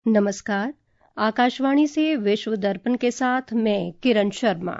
नमस्कार। आकाशवाणी से विश्व दर्पण के साथ मैं किरण शर्मा।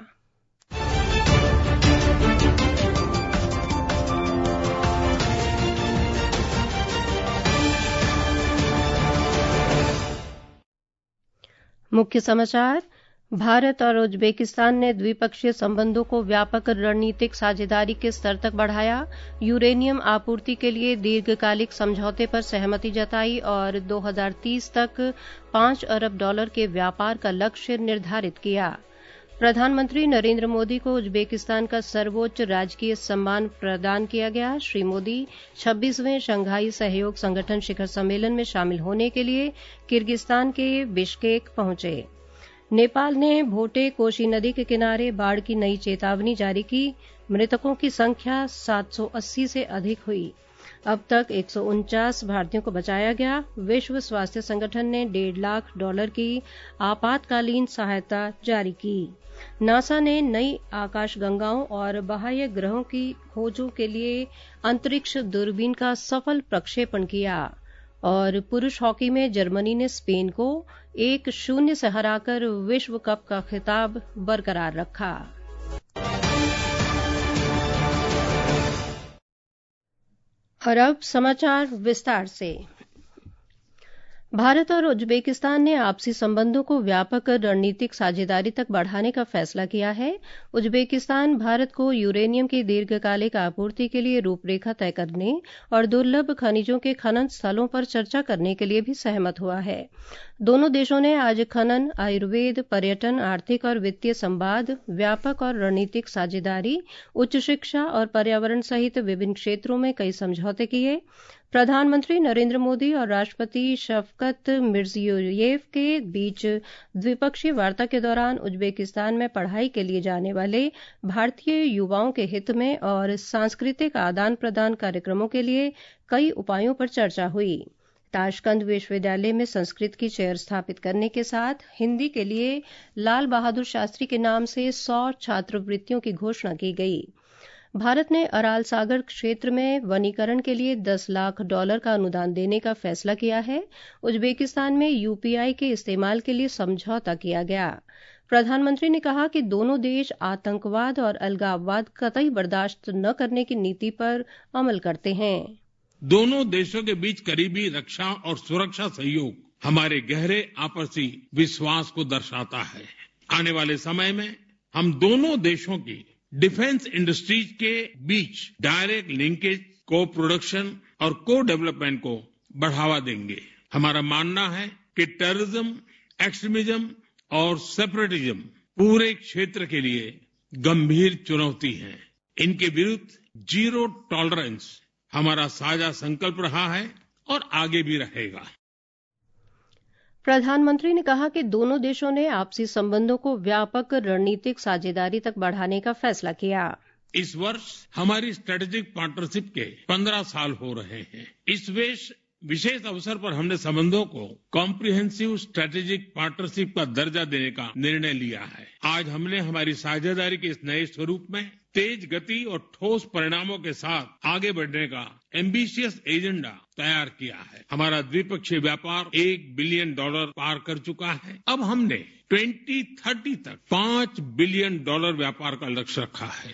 मुख्य समाचार। भारत और उज्बेकिस्तान ने द्विपक्षीय संबंधों को व्यापक रणनीतिक साझेदारी के स्तर तक बढ़ाया। यूरेनियम आपूर्ति के लिए दीर्घकालिक समझौते पर सहमति जताई और 2030 तक $5 अरब के व्यापार का लक्ष्य निर्धारित किया। प्रधानमंत्री नरेंद्र मोदी को उज्बेकिस्तान का सर्वोच्च राजकीय सम्मान प्रदान किया गया। श्री मोदी 26वें शंघाई सहयोग संगठन शिखर सम्मेलन में शामिल होने के लिए किर्गिस्तान के बिश्केक पहुंचे। नेपाल ने भोटे कोशी नदी के किनारे बाढ़ की नई चेतावनी जारी की। मृतकों की संख्या 780 से अधिक हुई। अब तक 149 भारतीयों को बचाया गया। विश्व स्वास्थ्य संगठन ने $1.5 लाख की आपातकालीन सहायता जारी की। नासा ने नई आकाशगंगाओं और बाह्य ग्रहों की खोजों के लिए अंतरिक्ष दूरबीन का सफल प्रक्षेपण किया। और पुरुष हॉकी में जर्मनी ने स्पेन को 1-0 से हराकर विश्व कप का खिताब बरकरार रखा। और अब समाचार विस्तार से। भारत और उज्बेकिस्तान ने आपसी संबंधों को व्यापक रणनीतिक साझेदारी तक बढ़ाने का फैसला किया है। उज्बेकिस्तान भारत को यूरेनियम की दीर्घकालिक आपूर्ति के लिए रूपरेखा तय करने और दुर्लभ खनिजों के खनन स्थलों पर चर्चा करने के लिए भी सहमत हुआ है। दोनों देशों ने आज खनन, आयुर्वेद, पर्यटन, आर्थिक और वित्तीय संवाद, व्यापक और रणनीतिक साझेदारी, उच्च शिक्षा और पर्यावरण सहित विभिन्न क्षेत्रों में कई समझौते किए। प्रधानमंत्री नरेंद्र मोदी और राष्ट्रपति शफकत मिर्जियोयेव के बीच द्विपक्षीय वार्ता के दौरान उज्बेकिस्तान में पढ़ाई के लिए जाने वाले भारतीय युवाओं के हित में और सांस्कृतिक आदान प्रदान कार्यक्रमों के लिए कई उपायों पर चर्चा हुई। ताशकंद विश्वविद्यालय में संस्कृत की चेयर स्थापित करने के साथ हिंदी के लिए लाल बहादुर शास्त्री के नाम से 100 छात्रवृत्तियों की घोषणा की गई। भारत ने अराल सागर क्षेत्र में वनीकरण के लिए $10 लाख का अनुदान देने का फैसला किया है। उज्बेकिस्तान में यूपीआई के इस्तेमाल के लिए समझौता किया गया। प्रधानमंत्री ने कहा कि दोनों देश आतंकवाद और अलगाववाद कतई बर्दाश्त न करने की नीति पर अमल करते हैं। दोनों देशों के बीच करीबी रक्षा और सुरक्षा सहयोग हमारे गहरे आपसी विश्वास को दर्शाता है। आने वाले समय में हम दोनों देशों की डिफेंस इंडस्ट्रीज के बीच डायरेक्ट लिंकेज, को प्रोडक्शन और को डेवलपमेंट को बढ़ावा देंगे। हमारा मानना है कि टेररिज्म, एक्सट्रीमिज्म और सेपरेटिज्म पूरे क्षेत्र के लिए गंभीर चुनौती है। इनके विरुद्ध जीरो टॉलरेंस हमारा साझा संकल्प रहा है और आगे भी रहेगा। प्रधानमंत्री ने कहा कि दोनों देशों ने आपसी संबंधों को व्यापक रणनीतिक साझेदारी तक बढ़ाने का फैसला किया। इस वर्ष हमारी स्ट्रेटेजिक पार्टनरशिप के 15 साल हो रहे हैं। इस विशेष अवसर पर हमने संबंधों को कॉम्प्रिहेंसिव स्ट्रेटेजिक पार्टनरशिप का दर्जा देने का निर्णय लिया है। आज हमने हमारी साझेदारी के इस नए स्वरूप में तेज गति और ठोस परिणामों के साथ आगे बढ़ने का एम्बिशियस एजेंडा तैयार किया है। हमारा द्विपक्षीय व्यापार $1 बिलियन पार कर चुका है। अब हमने 2030 तक $5 बिलियन व्यापार का लक्ष्य रखा है।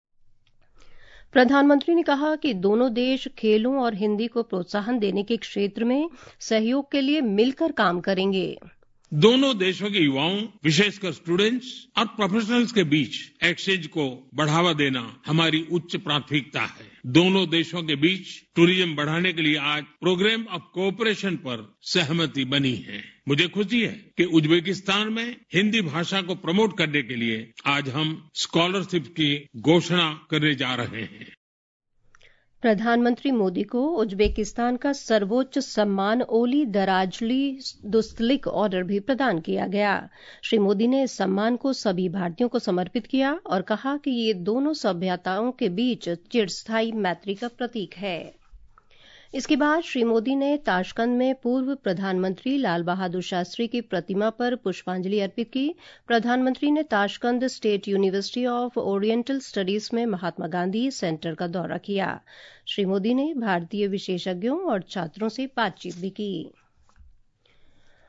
प्रधानमंत्री ने कहा कि दोनों देश खेलों और हिंदी को प्रोत्साहन देने के क्षेत्र में सहयोग के लिए मिलकर काम करेंगे। दोनों देशों के युवाओं, विशेषकर स्टूडेंट्स और प्रोफेशनल्स के बीच एक्सचेंज को बढ़ावा देना हमारी उच्च प्राथमिकता है। दोनों देशों के बीच टूरिज्म बढ़ाने के लिए आज प्रोग्राम ऑफ कोऑपरेशन पर सहमति बनी है। मुझे खुशी है कि उज्बेकिस्तान में हिंदी भाषा को प्रमोट करने के लिए आज हम स्कॉलरशिप की घोषणा करने जा रहे हैं। प्रधानमंत्री मोदी को उज्बेकिस्तान का सर्वोच्च सम्मान ओली दराजली दुस्तलिक ऑर्डर भी प्रदान किया गया। श्री मोदी ने इस सम्मान को सभी भारतीयों को समर्पित किया और कहा कि ये दोनों सभ्यताओं के बीच चिरस्थायी मैत्री का प्रतीक है। इसके बाद श्री मोदी ने ताशकंद में पूर्व प्रधानमंत्री लाल बहादुर शास्त्री की प्रतिमा पर पुष्पांजलि अर्पित की। प्रधानमंत्री ने Tashkent state university of oriental studies में महात्मा गांधी सेंटर का दौरा किया। श्री मोदी ने भारतीय विशेषज्ञों और छात्रों से बातचीत भी की।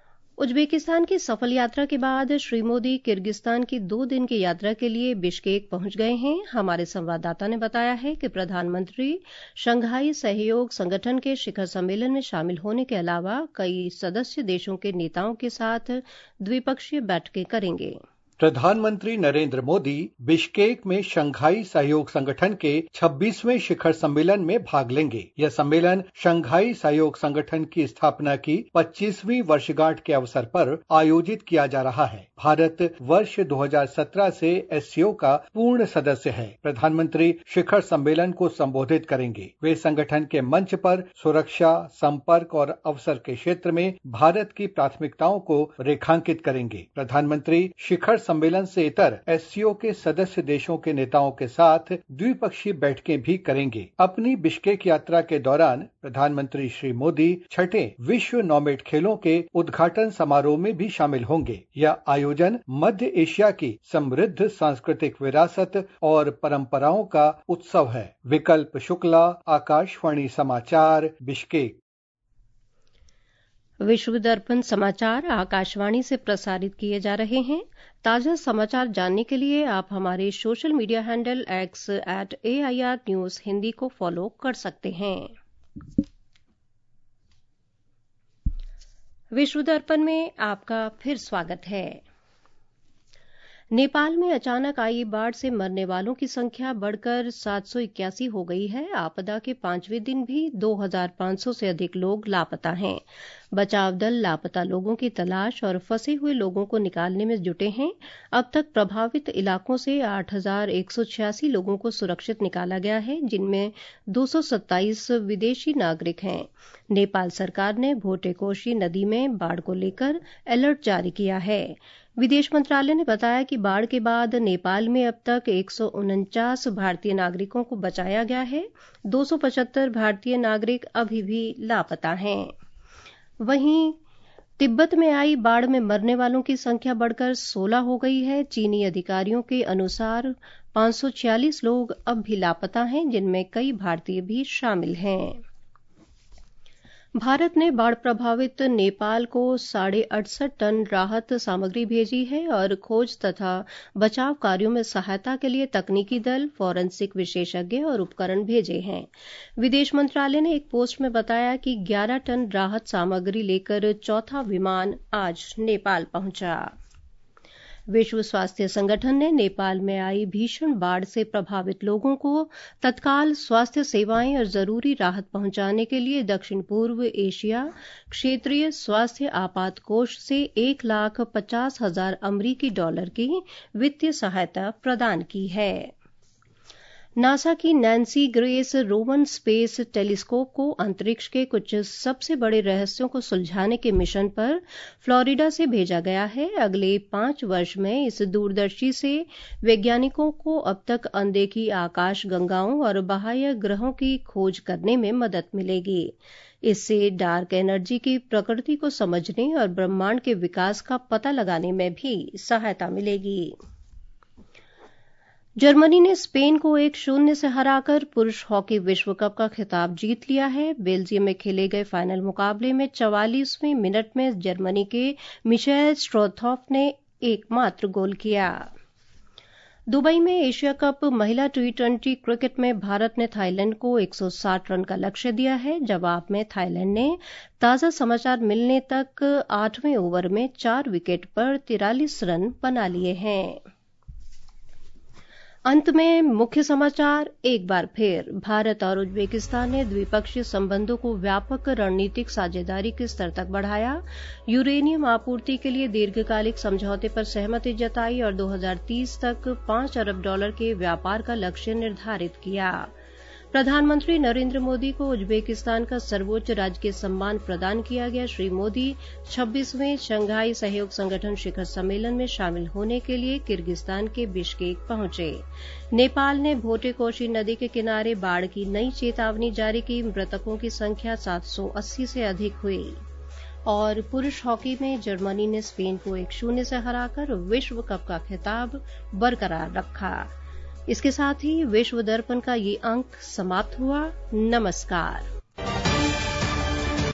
उज्बेकिस्तान की सफल यात्रा के बाद श्री मोदी किर्गिस्तान की 2 दिन की यात्रा के लिए बिश्केक पहुंच गए हैं। हमारे संवाददाता ने बताया है कि प्रधानमंत्री शंघाई सहयोग संगठन के शिखर सम्मेलन में शामिल होने के अलावा कई सदस्य देशों के नेताओं के साथ द्विपक्षीय बैठकें करेंगे। प्रधानमंत्री नरेंद्र मोदी बिश्केक में शंघाई सहयोग संगठन के 26वें शिखर सम्मेलन में भाग लेंगे। यह सम्मेलन शंघाई सहयोग संगठन की स्थापना की 25वीं वर्षगांठ के अवसर पर आयोजित किया जा रहा है। भारत वर्ष 2017 से एससीओ का पूर्ण सदस्य है। प्रधानमंत्री शिखर सम्मेलन को संबोधित करेंगे। वे संगठन के मंच पर सुरक्षा, संपर्क और अवसर के क्षेत्र में भारत की प्राथमिकताओं को रेखांकित करेंगे। प्रधानमंत्री शिखर सम्मेलन से इतर एससीओ के सदस्य देशों के नेताओं के साथ द्विपक्षीय बैठकें भी करेंगे। अपनी बिश्केक यात्रा के दौरान प्रधानमंत्री श्री मोदी 6ठे विश्व नॉमेड खेलों के उद्घाटन समारोह में भी शामिल होंगे। यह आयोजन मध्य एशिया की समृद्ध सांस्कृतिक विरासत और परंपराओं का उत्सव है। विकल्प शुक्ला, आकाशवाणी समाचार, बिश्केक। विश्व दर्पण समाचार आकाशवाणी से प्रसारित किए जा रहे हैं। ताजा समाचार जानने के लिए आप हमारे social media handle X @AIR News Hindi को फॉलो कर सकते हैं। विश्व दर्पण में आपका फिर स्वागत है। नेपाल में अचानक आई बाढ़ से मरने वालों की संख्या बढ़कर 781 हो गई है। आपदा के 5वें दिन भी 2500 से अधिक लोग लापता हैं। बचाव दल लापता लोगों की तलाश और फंसे हुए लोगों को निकालने में जुटे हैं। अब तक प्रभावित इलाकों से 8186 लोगों को सुरक्षित निकाला गया है, जिनमें 227 विदेशी नागरिक हैं। नेपाल सरकार ने भोटेकोशी नदी में बाढ़ को लेकर अलर्ट जारी किया है। विदेश मंत्रालय ने बताया कि बाढ़ के बाद नेपाल में अब तक 149 भारतीय नागरिकों को बचाया गया है। 275 भारतीय नागरिक अभी भी लापता हैं। वहीं तिब्बत में आई बाढ़ में मरने वालों की संख्या बढ़कर 16 हो गई है। चीनी अधिकारियों के अनुसार 546 लोग अब भी लापता हैं, जिनमें कई भारतीय भी शामिल हैं। भारत ने बाढ़ प्रभावित नेपाल को 68.5 टन राहत सामग्री भेजी है और खोज तथा बचाव कार्यों में सहायता के लिए तकनीकी दल, फॉरेंसिक विशेषज्ञ और उपकरण भेजे हैं। विदेश मंत्रालय ने एक पोस्ट में बताया कि 11 टन राहत सामग्री लेकर चौथा विमान आज नेपाल पहुंचा। विश्व स्वास्थ्य संगठन ने नेपाल में आई भीषण बाढ़ से प्रभावित लोगों को तत्काल स्वास्थ्य सेवाएं और जरूरी राहत पहुंचाने के लिए दक्षिण पूर्व एशिया क्षेत्रीय स्वास्थ्य आपात कोष से $150,000 अमेरिकी की वित्तीय सहायता प्रदान की है। नासा की Nancy Grace Roman space telescope को अंतरिक्ष के कुछ सबसे बड़े रहस्यों को सुलझाने के मिशन पर फ्लोरिडा से भेजा गया है। अगले 5 वर्ष में इस दूरदर्शी से वैज्ञानिकों को अब तक अनदेखी आकाश गंगाओं और बाह्य ग्रहों की खोज करने में मदद मिलेगी। इससे डार्क एनर्जी की प्रकृति को समझने और ब्रह्मांड के विकास का पता लगाने में भी सहायता मिलेगी। जर्मनी ने स्पेन को 1-0 से हराकर पुरुष हॉकी विश्व कप का खिताब जीत लिया है। बेल्जियम में खेले गए फाइनल मुकाबले में 44वें मिनट में जर्मनी के मिशेल स्ट्रोथॉफ ने एकमात्र गोल किया। दुबई में एशिया कप महिला T20 क्रिकेट में भारत ने थाईलैंड को 160 रन का लक्ष्य दिया है। जवाब में थाईलैंड ने ताजा समाचार मिलने तक 8वें ओवर में 4 विकेट पर 43 रन बना लिए हैं। अंत में मुख्य समाचार एक बार फिर। भारत और उज्बेकिस्तान ने द्विपक्षीय संबंधों को व्यापक रणनीतिक साझेदारी के स्तर तक बढ़ाया। यूरेनियम आपूर्ति के लिए दीर्घकालिक समझौते पर सहमति जताई और 2030 तक $5 अरब के व्यापार का लक्ष्य निर्धारित किया। प्रधानमंत्री नरेंद्र मोदी को उज्बेकिस्तान का सर्वोच्च राजकीय सम्मान प्रदान किया गया। श्री मोदी 26वें शंघाई सहयोग संगठन शिखर सम्मेलन में शामिल होने के लिए किर्गिस्तान के बिश्केक पहुंचे। नेपाल ने भोटेकोशी नदी के किनारे बाढ़ की नई चेतावनी जारी की। मृतकों की संख्या 780 से अधिक हुई। और पुरुष हॉकी में जर्मनी ने स्पेन को 1-0 से हराकर विश्व कप का खिताब बरकरार रखा। इसके साथ ही विश्व दर्पण का ये अंक समाप्त हुआ। नमस्कार।